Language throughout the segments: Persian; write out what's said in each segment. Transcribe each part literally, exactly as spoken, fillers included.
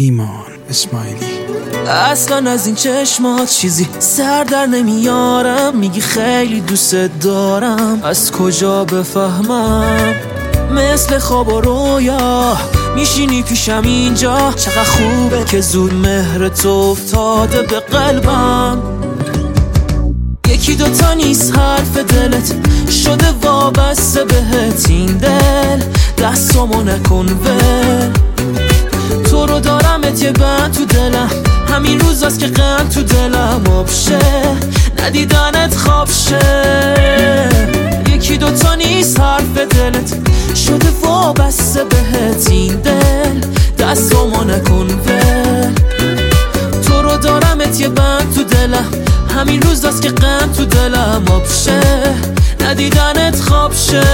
ایمان اسماعیلی. اصلا از این چشمات چیزی سر در نمیارم، میگی خیلی دوست دارم، از کجا بفهمم؟ مثل خواب و رویا میشینی پیشم اینجا، چقدر خوبه که زود مهر تو افتاده به قلبم. یکی دوتا نیست حرف دلت شده وابسته بهت، این دل دستامو نکن ول. تو رو دارمت یه بند تو دلم، همین روز هست که قند تو دلم آب شه، ندیدنت خواب شه. یکی دوتا نیست حرف دلت شده وابسته بهت، این دل دستامو نکن ول. تو رو دارمت یه بند تو دلم، همین روز هست که قند تو دلم آب شه، ندیدنت خواب شه.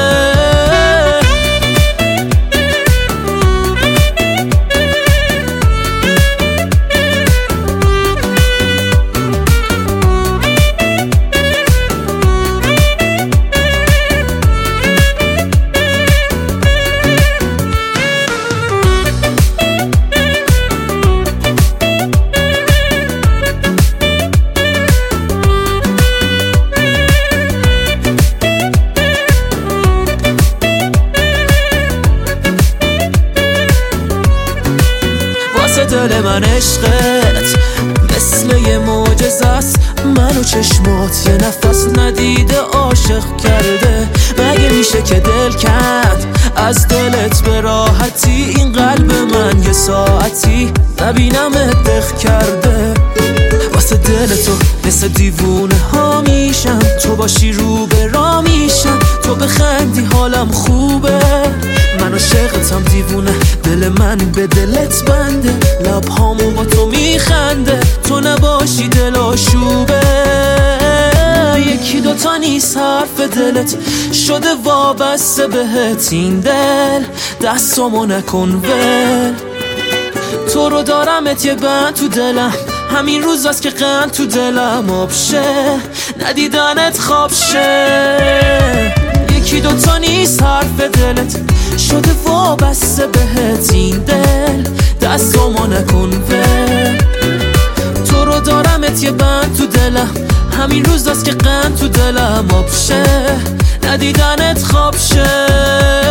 دل من عشقت مثل یه معجزه است، منو چشمات یه نفس ندیده عاشق کرده. مگه میشه که دل کند از دلت به راحتی، این قلب من یه ساعتی نبینمت دق کرده. واسه دل تو مثل دیوونه ها میشم، تو باشی رو به را میشم، تو بخندی حالم خوبه. من عاشقتم دیوونه، دل من به دلت بنده، لبهامو با تو میخنده، تو نباشی دل آشوبه. یکی دوتا نیست حرف دلت شده وابسته بهت، این دل دستامو نکن ول. تو رو دارمت یه بند تو دلم، همین روز هست که قند تو دلم آب شه، ندیدنت خواب شه. یکی دوتا نیست حرف دلت شده وابسته بهت، این دل دستامو نکن ول. تو رو دارمت یه بند تو دلم، همین روز هست که قند تو دلم آب شه، ندیدنت خواب شه.